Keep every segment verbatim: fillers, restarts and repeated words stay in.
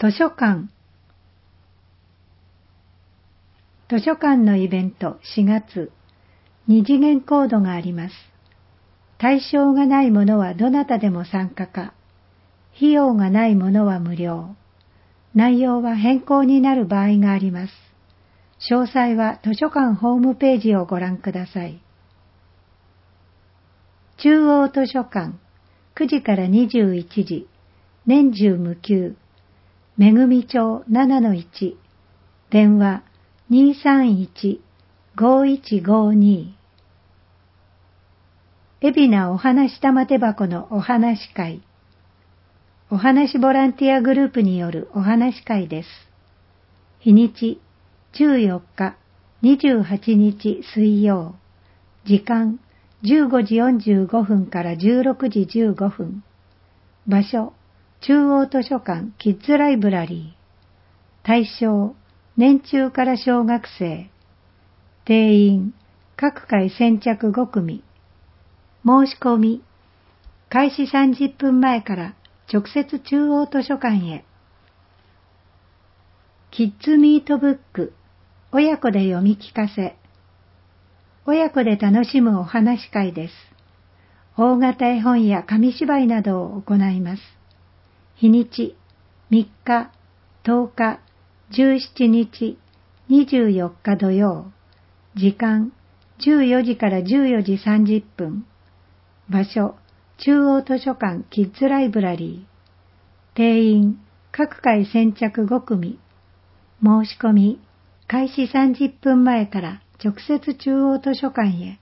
図書館。図書館のイベントしがつ、二次元コードがあります。対象がないものはどなたでも参加か、費用がないものは無料。内容は変更になる場合があります。詳細は図書館ホームページをご覧ください。中央図書館、くじからにじゅういちじ、年中無休。めぐみ町 ななのいち、電話 にーさんいち ごーいちごーにー。海老名おはなし玉手箱のお話会。お話ボランティアグループによるお話会です。日にちじゅうよっか、にじゅうはちにち水曜。時間じゅうごじよんじゅうごふんからじゅうろくじじゅうごふん。場所中央図書館キッズライブラリー。対象、年中から小学生。定員、各回先着ごくみ。申し込み、開始さんじゅっぷんまえから直接中央図書館へ。キッズミートブック、親子で読み聞かせ。親子で楽しむお話会です。大型絵本や紙芝居などを行います。日にちみっか、とおか、じゅうしちにち、にじゅうよっか土曜。時間じゅうよじからじゅうよじさんじゅっぷん。場所中央図書館キッズライブラリー。定員各回先着ごくみ。申し込み開始さんじゅっぷんまえから直接中央図書館へ。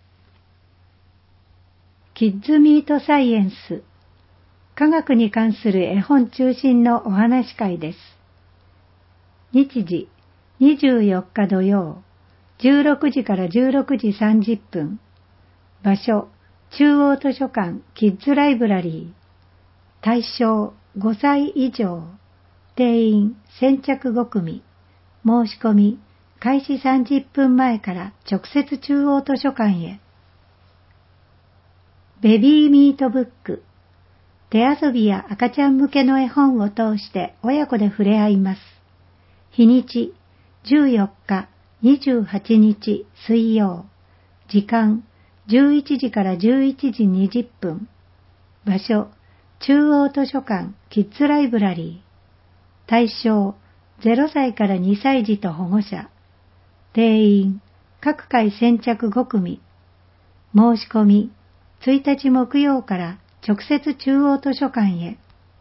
キッズミートサイエンス、科学に関する絵本中心のお話会です。日時、にじゅうよっか土曜、じゅうろくじからじゅうろくじさんじゅっぷん。場所、中央図書館キッズライブラリー。対象、ごさい以上。定員、先着ごくみ。申し込み、開始さんじゅっぷんまえから直接中央図書館へ。ベビーミートブック。手遊びや赤ちゃん向けの絵本を通して親子で触れ合います。日にちじゅうよっか、にじゅうはちにち水曜。時間じゅういちじからじゅういちじにじゅっぷん。場所中央図書館キッズライブラリー。対象ゼロさいからにさい児と保護者。定員各回先着ごくみ。申し込みついたち木曜から直接中央図書館へ。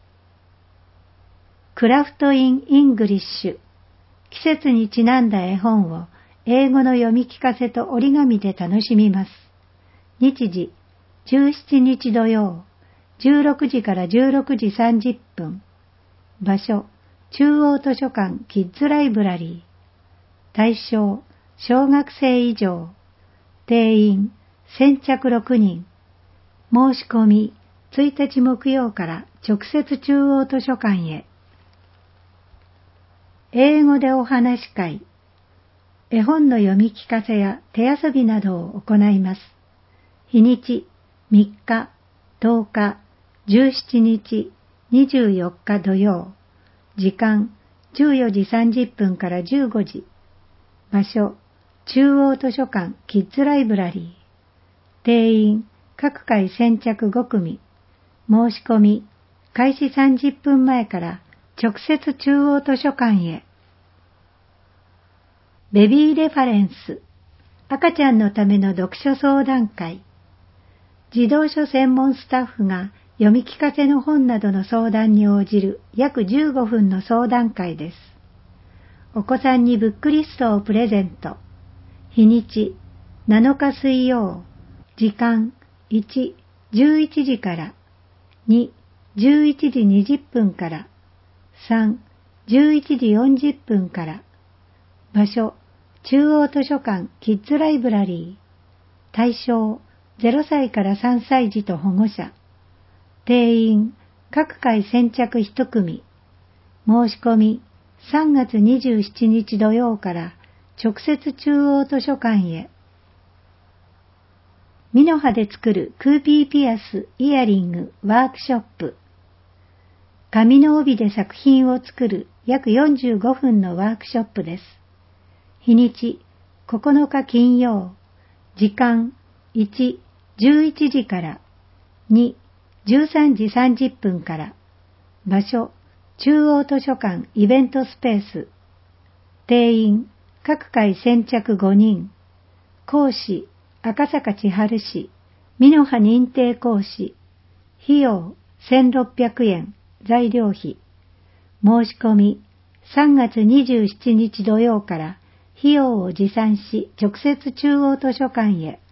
クラフトインイングリッシュ。季節にちなんだ絵本を英語の読み聞かせと折り紙で楽しみます。日時じゅうしちにち土曜、じゅうろくじからじゅうろくじさんじゅっぷん。場所中央図書館キッズライブラリー。対象小学生以上。定員先着ろくにん。申し込みついたち木曜から直接中央図書館へ。英語でお話会。絵本の読み聞かせや手遊びなどを行います。日にちみっか、とおか、じゅうしちにち、にじゅうよっか土曜。時間じゅうよじさんじゅっぷんからじゅうごじ。場所中央図書館キッズライブラリー。定員各回先着ごくみ。申し込み開始さんじゅっぷんまえから直接中央図書館へ。ベビーレファレンス、赤ちゃんのための読書相談会。児童書専門スタッフが読み聞かせの本などの相談に応じる約じゅうごふんの相談会です。お子さんにブックリストをプレゼント。日にちなのか水曜。時間いち、じゅういちじから。に、じゅういちじにじゅっぷんから。さん、じゅういちじよんじゅっぷんから。場所中央図書館キッズライブラリー。対象ゼロさいからさんさい児と保護者。定員各回先着いちくみ。申し込みさんがつにじゅうしちにち土曜から直接中央図書館へ。ミノハで作るクーピーピアスイヤリングワークショップ。 紙の帯で作品を作る約よんじゅうごふんのワークショップです。日にちここのか金曜、時間いち、じゅういちじからに、じゅうさんじさんじゅっぷんから、場所中央図書館イベントスペース、定員各回先着ごにん、講師赤坂千春氏、美濃葉認定講師、費用せんろっぴゃくえん、材料費、申し込みさんがつにじゅうしちにち土曜から費用を持参し直接中央図書館へ。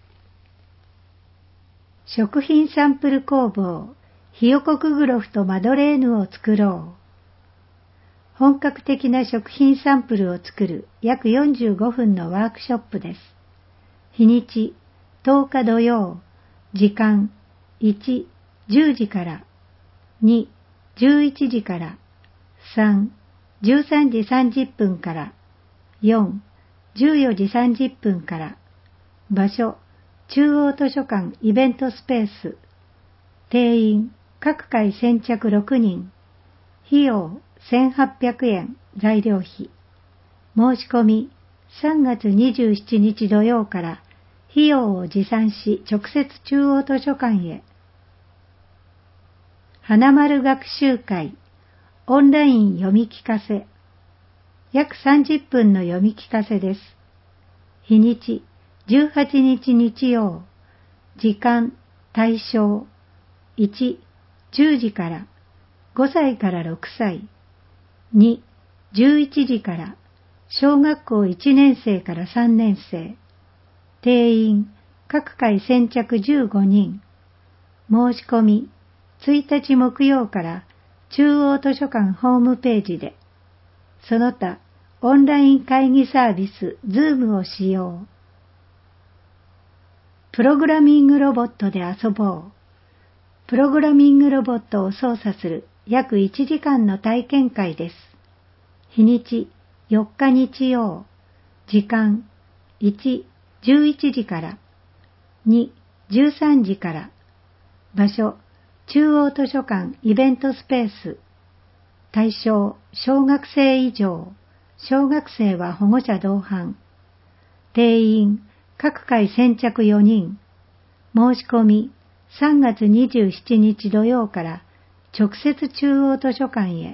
食品サンプル工房ひよこくぐろふとマドレーヌを作ろう。本格的な食品サンプルを作る約よんじゅうごふんのワークショップです。日にちとおか土曜、時間いち、じゅうじからに、じゅういちじからさん、じゅうさんじさんじゅっぷんからよん、じゅうよじさんじゅっぷんから、場所中央図書館イベントスペース、定員各回先着ろくにん、費用せんはっぴゃくえん、材料費、申し込みさんがつにじゅうしちにち土曜から費用を持参し直接中央図書館へ。花丸学習会オンライン読み聞かせ、約さんじゅっぷんの読み聞かせです。日にちじゅうはちにち日曜、時間対象いち、じゅうじからごさいからろくさい、に、じゅういちじから小学校いちねんせいからさんねんせい、定員各回先着じゅうごにん、申し込みついたち木曜から中央図書館ホームページで、その他オンライン会議サービス Zoom を使用。プログラミングロボットで遊ぼう。プログラミングロボットを操作する約いちじかんの体験会です。日にちよっか日曜、時間いち、じゅういちじからに、じゅうさんじから、場所中央図書館イベントスペース、対象小学生以上、小学生は保護者同伴、定員各回先着よにん、申し込みさんがつにじゅうしちにち土曜から直接中央図書館へ。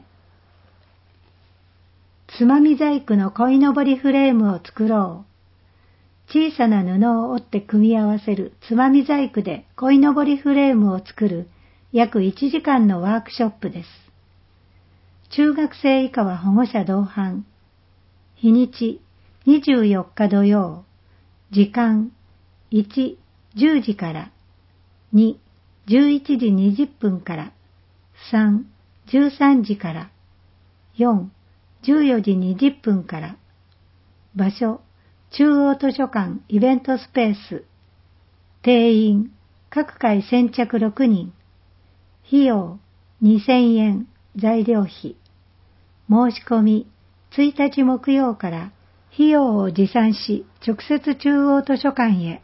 つまみ細工の鯉のぼりフレームを作ろう。小さな布を折って組み合わせるつまみ細工で鯉のぼりフレームを作る約いちじかんのワークショップです。中学生以下は保護者同伴。日にちにじゅうよっか土曜、時間いち、じゅうじからに、じゅういちじにじゅっぷんからさん、じゅうさんじからよん、じゅうよじにじゅっぷんから、場所中央図書館イベントスペース、定員各回先着ろくにん、費用にせんえん、材料費、申し込みついたち木曜から費用を持参し直接中央図書館へ。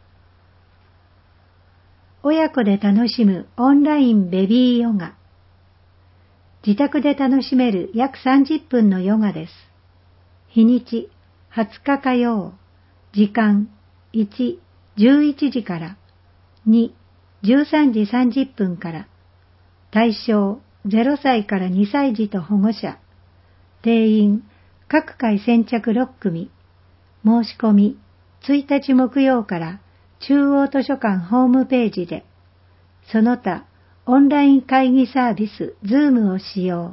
親子で楽しむオンラインベビーヨガ。自宅で楽しめる約さんじゅっぷんのヨガです。日にちはつか火曜、時間いち、じゅういちじからに、じゅうさんじさんじゅっぷんから、対象ゼロさいからにさい児と保護者、定員各回先着ろっくみ、申し込みついたち木曜から中央図書館ホームページで、その他オンライン会議サービス Zoom を使用。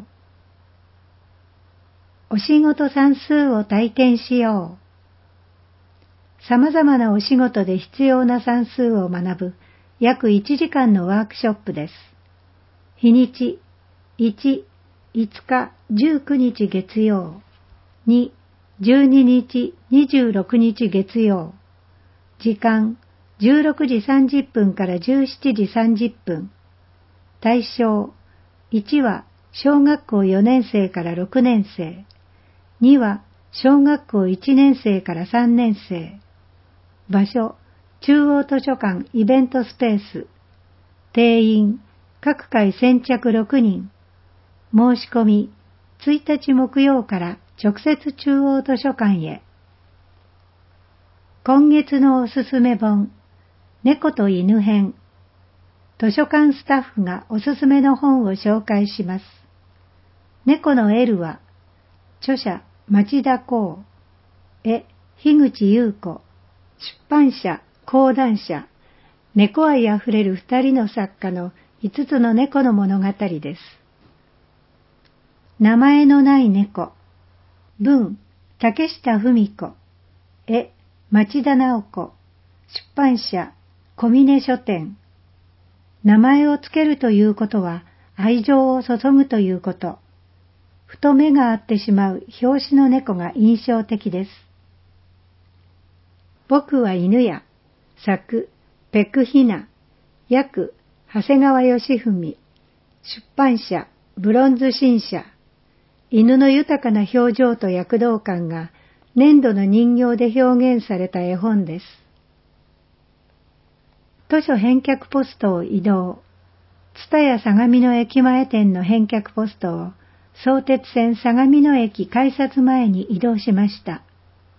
お仕事算数を体験しよう。様々なお仕事で必要な算数を学ぶ約いちじかんのワークショップです。日にちいち、いつかじゅうくにち月曜、に、じゅうににちにじゅうろくにち月曜、時間じゅうろくじさんじゅっぷんからじゅうしちじさんじゅっぷん、対象いちは小学校よねんせいからろくねんせい、には小学校いちねんせいからさんねんせい、場所中央図書館イベントスペース、定員各回先着ろくにん、 申し込みいちにち木曜から直接中央図書館へ。今月のおすすめ本、猫と犬編。図書館スタッフがおすすめの本を紹介します。猫の L は、著者町田光、絵樋口優子、出版社講談社、猫愛あふれる二人の作家の五つの猫の物語です。名前のない猫。文、竹下文子。絵、町田直子。出版社、小峰書店。名前をつけるということは愛情を注ぐということ。ふと目が合ってしまう表紙の猫が印象的です。僕は犬や。作、ペクヒナ。訳、長谷川義文。出版社、ブロンズ新社。犬の豊かな表情と躍動感が粘土の人形で表現された絵本です。図書返却ポストを移動。蔦屋相模の駅前店の返却ポストを相鉄線相模の駅改札前に移動しました。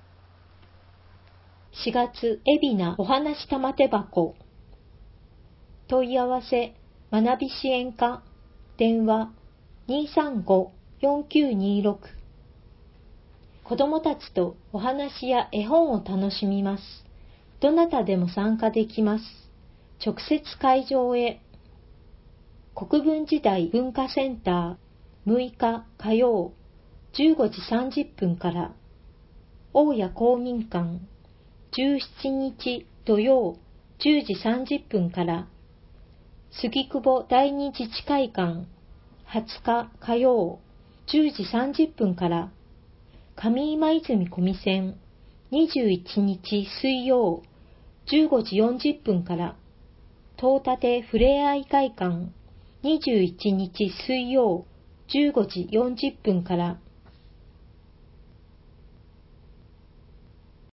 しがつ、海老名お話玉手箱。問い合わせ、学び支援課、電話 にーさんごよんきゅうにーろく。子どもたちとお話や絵本を楽しみます。どなたでも参加できます。直接会場へ。国分寺台文化センター、むいか火曜じゅうごじさんじゅっぷんから。大谷公民館、じゅうしちにち土曜じゅうじさんじゅっぷんから。杉久保第二自治会館、はつか火曜じゅうじさんじゅっぷんから。上今泉小見線、にじゅういちにち水曜じゅうごじよんじゅっぷんから。東立ふれあい会館、にじゅういちにち水曜じゅうごじよんじゅっぷんから。